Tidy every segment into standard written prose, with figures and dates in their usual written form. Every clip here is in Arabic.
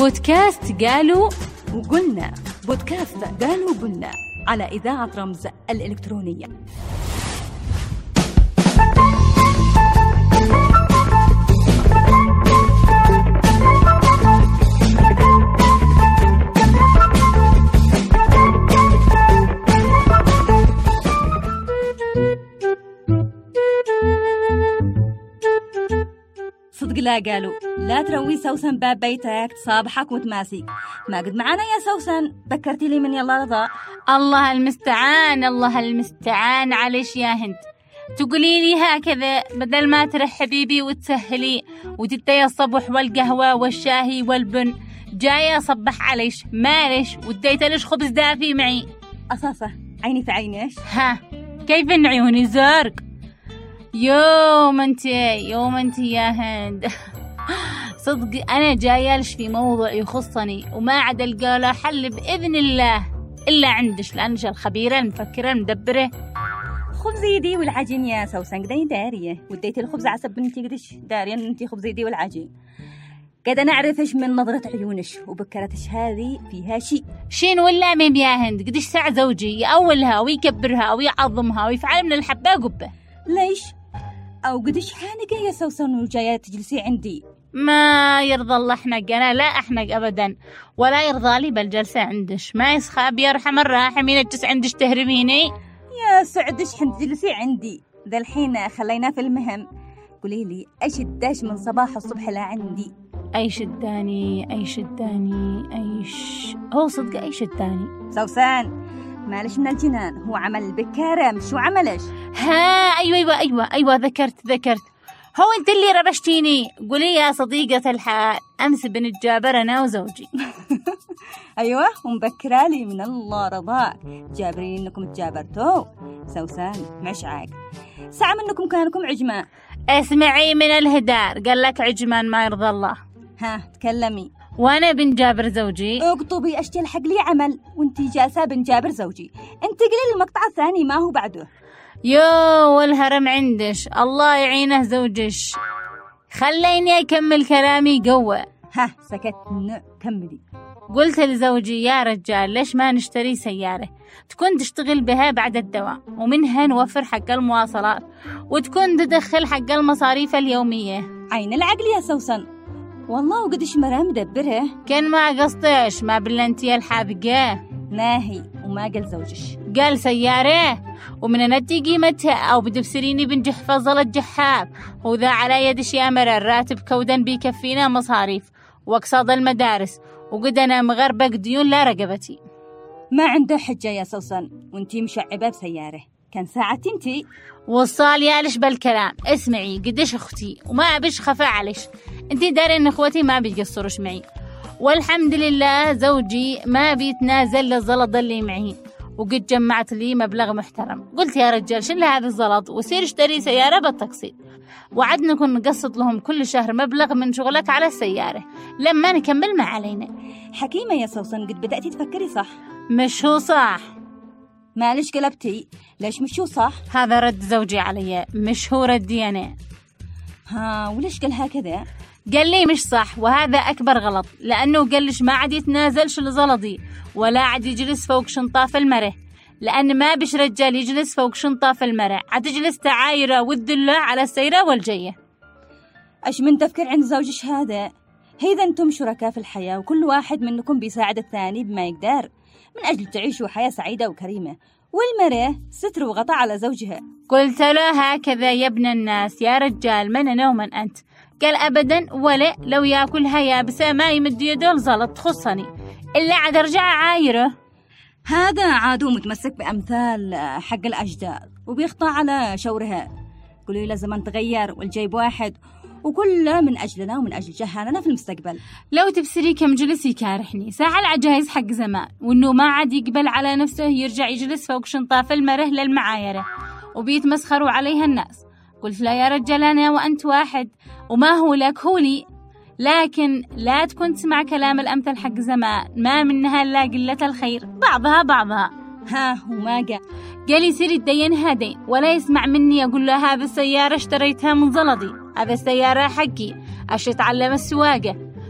بودكاست قالوا وقلنا. بودكاست قالوا وقلنا على إذاعة رمز الإلكترونية. صدق لا قالوا لا تروي سوسن باب بيتك تصابحك وتماسيك. ما قد معانا يا سوسن، ذكرتي لي من يلا رضا. الله المستعان، الله المستعان. عليش يا هند تقولي لي هكذا بدل ما ترحبي بي وتسهلي وتدي الصبح والقهوة والشاهي والبن؟ جاية أصبح عليش مالش وديت ليش خبز دافي معي. أصاصة عيني في عينيش. ها كيف إن عيوني زرق؟ يوم انت يا هند. صدق أنا جايالش في موضوع يخصني وما عاد ألقى له حل بإذن الله إلا عندش، لأنش الخبيرة المفكرة المدبرة. خبز يدي والعجين يا سوسن قدي دارية، وديتي الخبز عسب بنتي قدش دارية ان انتي خبز يدي والعجين. قد نعرفش من نظرة عيونش وبكرتش هذه فيها شين ولا ميم يا هند. قدش ساعة زوجي يأولها ويكبرها ويعظمها ويفعل من الحبة قبة. ليش؟ أو قدش حانقة يا سوسن وجاية تجلسي عندي؟ ما يرضى الله أحنق، أنا لا أحنق أبدا ولا يرضى لي بالجلسة عندش. ما يسخاب يرحم الراحمين الجس عندش تهربيني يا سعدش حين تجلسي عندي. ذا الحين خلينا في المهم. قولي لي ايش الداش من صباح الصبح لا عندي؟ ايش هو صدق ايش الداني سوسن مالش من الجنان، هو عمل بكارة مش عملش. ها ايوه ذكرت. هو انت اللي ربشتيني. قولي يا صديقة الحال امس بنتجابر انا وزوجي. ايوه ومبكرالي من الله رضاك جابرين انكم تجابرتوا. سوسن مش عاق ساعة منكم كانكم عجمان. اسمعي من الهدار قال لك عجمان ما يرضى الله. ها تكلمي. وانا بنجابر زوجي. اقطبي اشتي الحق لي عمل وانتي جالسة بنجابر زوجي. انت قلي المقطع الثاني ما هو بعده. يو والهرم عندش الله يعينه زوجش. خليني اكمل كلامي قوة. ها سكت كملي. قلت لزوجي يا رجال ليش ما نشتري سيارة تكون تشتغل بها بعد الدوام ومنها نوفر حق المواصلات وتكون تدخل حق المصاريف اليومية. عين العقل يا سوسن والله وقدش مرا مدبره. كان ما قصدش ما بلنتي الحابقة ناهي وما قال زوجش قال سيارة ومن ندي قيمتها أو بدفسريني بنجح فضل الجحاب وذا على يدش يا مرا الراتب كودا بيكفينا مصاريف واقصاد المدارس وقد أنا مغربة ديون لا رقبتي. ما عنده حجة يا سوسن وانتي مشعبة بسيارة كان ساعة انتي وصال يالش بالكلام. اسمعي قديش أختي وما أبيش خفا عليش. انتي داري ان اخوتي ما بيقصروش معي والحمد لله زوجي ما بيتنازل للزلط اللي معي وقد جمعت لي مبلغ محترم. قلت يا رجال شل هذا الزلط وسير اشتري سيارة بالتقسيط وعدنا كن نقسط لهم كل شهر مبلغ من شغلك على السيارة لما نكمل ما علينا. حكيمة يا سوسن قد بدأتي تفكري صح. مش هو صح. مالش قلبتي ليش مش هو صح؟ هذا رد زوجي علي مش هو ردي أنا. ها وليش قال هكذا؟ قال لي مش صح وهذا أكبر غلط لأنه قالش ما عاد يتنازلش لزلطي ولا عاد يجلس فوق شنطاف المره لأن ما بش رجال يجلس فوق شنطاف المره عاد يجلس تعايرة والذلة على السيرة والجية. أش من تفكير عند زوجش هذا؟ هيدا أنتم شركاء في الحياة وكل واحد منكم بيساعد الثاني بما يقدر من أجل تعيشوا حياة سعيدة وكريمة والمرة ستر وغطاء على زوجها. قلت له هكذا يا ابن الناس يا رجال من أنا ومن أنت؟ قال أبدا ولا لو ياكلها يابسة ما يمد يده لزلط تخصني إلا عاد أرجع عايره. هذا عادو متمسك بأمثال حق الأجداد وبيخطأ على شورها. قولوا له زمان تغير والجيب واحد وكله من أجلنا ومن أجل جهالنا في المستقبل. لو تبصري كم جلس يكارحني ساعة العجايز حق زمان وإنه ما عاد يقبل على نفسه يرجع يجلس فوق شنطاف المره للمعايرة وبيتمسخروا عليها الناس. قلت لا يا رجال أنا وأنت واحد وما هو لك هو لي لكن لا تكون تسمع كلام الأمثل حق زمان ما منها إلا قلة الخير بعضها. ها وما قال يصير يتدين هادين ولا يسمع مني أقول له هذا السيارة اشتريتها من زلطي هذا السيارة حقي أش يتعلم السواقة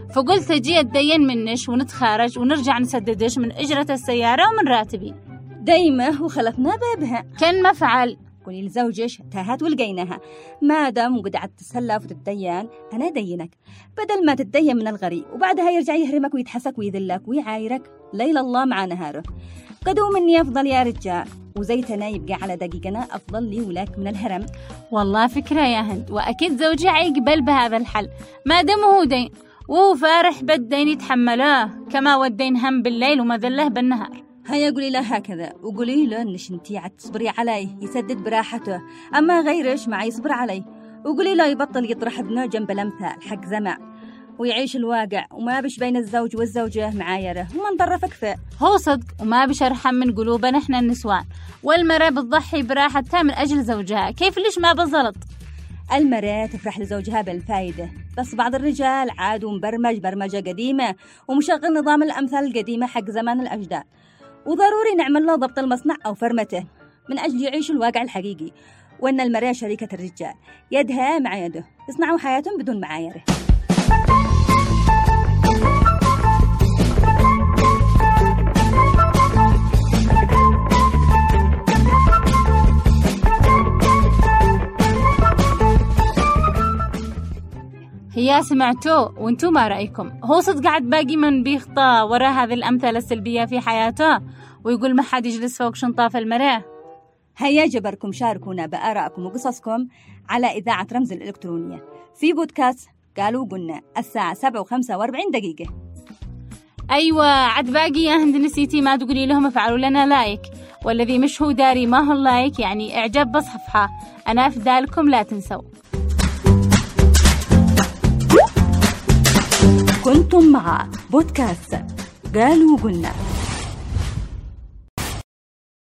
فقلت أجي أتدين منش ونتخارج ونرجع نسددش من أجرة السيارة ومن راتبي. دايمة وخلطنا بابها. كان ما فعل. قولي لزوجش تاهت ولقيناها، ما دام وقعدت تتسلف وتتدين أنا دينك، بدل ما تتدين من الغريب وبعدها يرجع يهرمك ويتحسك ويذلك ويعايرك ليل الله مع نهاره. قدوم مني أفضل يا رجال، وزيتنا يبقى على دقيقنا أفضل لي ولك من الهرم. والله فكرة يا هند، وأكيد زوجي عيقبل بهذا الحل ما دام هو دين وهو فارح بالدين يتحمله، كما والدين هم بالليل ومذله بالنهار. هيا قولي له هكذا، وقولي له إنش انتي عاد تصبري عليه يسدد براحته، أما غيرش ما يصبر عليه. وقولي له يبطل يطرح ابنه جنب الأمثال حق زمع ويعيش الواقع، وما بش بين الزوج والزوجة معايرة ومن طرف كفاء. هو صدق، وما بش أرحم من قلوبنا إحنا النسوان، والمرأة بتضحي براحتها من أجل زوجها، كيف ليش ما بزلط؟ المرأة تفرح لزوجها بالفايدة، بس بعض الرجال عادوا مبرمج برمجة قديمة ومشغل نظام الأمثال القديمة حق زمان الأجداد، وضروري نعمل له ضبط المصنع أو فرمته من أجل يعيش الواقع الحقيقي، وأن المرأة شريكة الرجال يدها مع يده، يصنعوا حياتهم بدون معايرة. هيا سمعتوا وانتو ما رأيكم؟ هو صدق قاعد باقي من بيخطى وراء هذه الأمثلة السلبية في حياته ويقول ما حد يجلس فوق شنطاف المرأة؟ هيا جبركم شاركونا بآرائكم وقصصكم على إذاعة رمز الإلكترونية في بودكاست قالوا قلنا الساعة 7:45. أيوة عد باقي يا هند، نسيتي ما تقولي لهم افعلوا لنا لايك، والذي مش هو داري ما هو لايك يعني إعجاب بصفحة. أنا أفدالكم لا تنسوا. كنتم مع بودكاست قالوا قلنا.